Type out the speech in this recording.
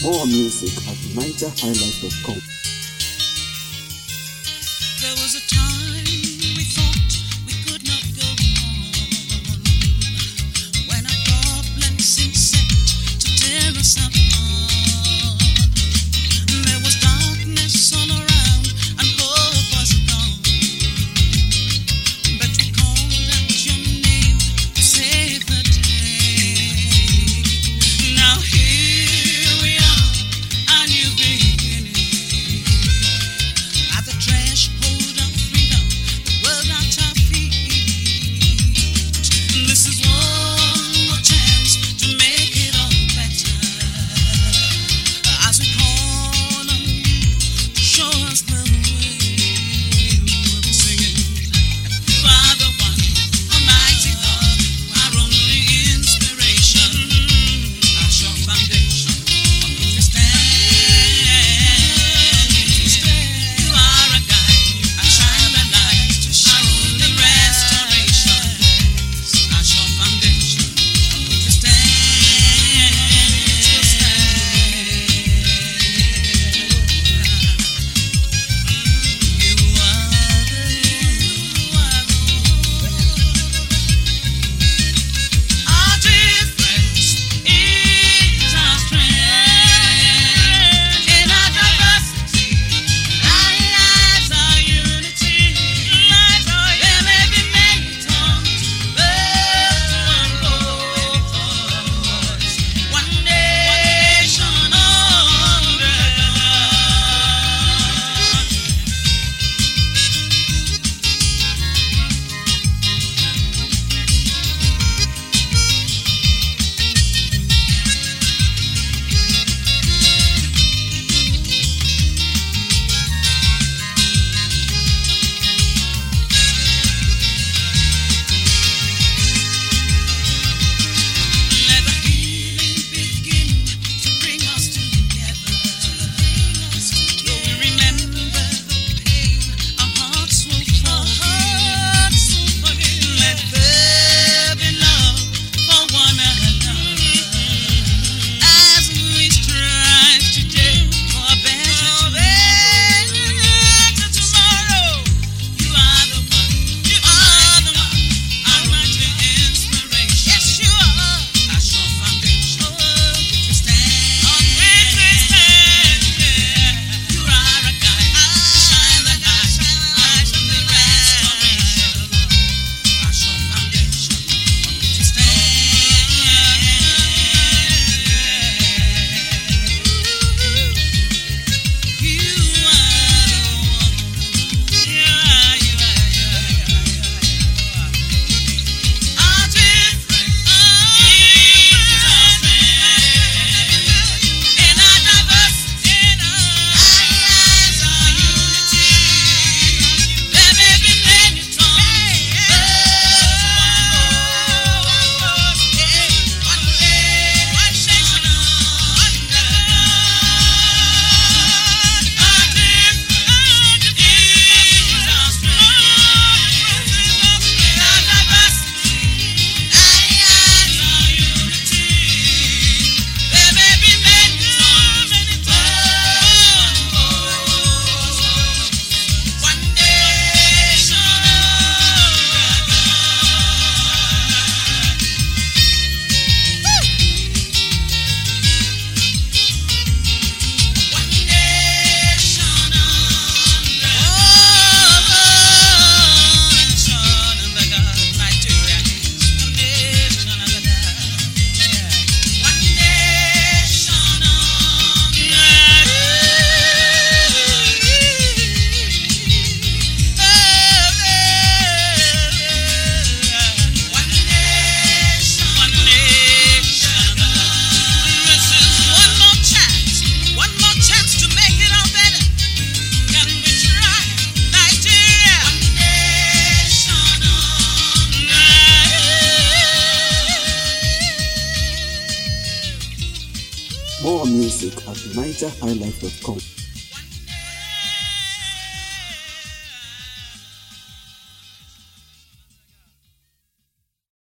More music at NigerHighlife.com. There was a time we thought we could not go on, when our problems seemed set to tear us apart. There was darkness all around and hope was gone, but we called out your name to save the day. Now here we are, a new beginning. At the threshold of freedom, the world at our feet. This is one more chance to make it all better, as we call on you to show us the way. We'll be singing, you are the one, Almighty God, our only inspiration, our sure foundation on which we stand. You are a guide, a shine a light to our only restoration, our sure foundation on which we stand. Our difference is our strength. In our diversity lies our unity. There may be many tongues, but one voice, one nation under Let the healing begin to bring us together. Though we remember the pain, our hearts will forgive. Let there be love for one another, as we strive today for a better tomorrow. You are the one, our mighty inspiration. Yes, you are. Our sure foundation on which we stand. You are a guide, shine the light of the restoration. Our sure foundation on which we stand. You are the one. You are. Our difference is our strength. In our diversity lies our unity. There may be many tongues, but one nation under Our difference is our strength. In our diversity lies our unity. There may be many tongues, but one nation under One nation under God. Nigeria is one nation under God. One nation under One nation. This is one more chance to make it all better. Can we try, Nigeria? One nation under More music at NigerHighlife.com.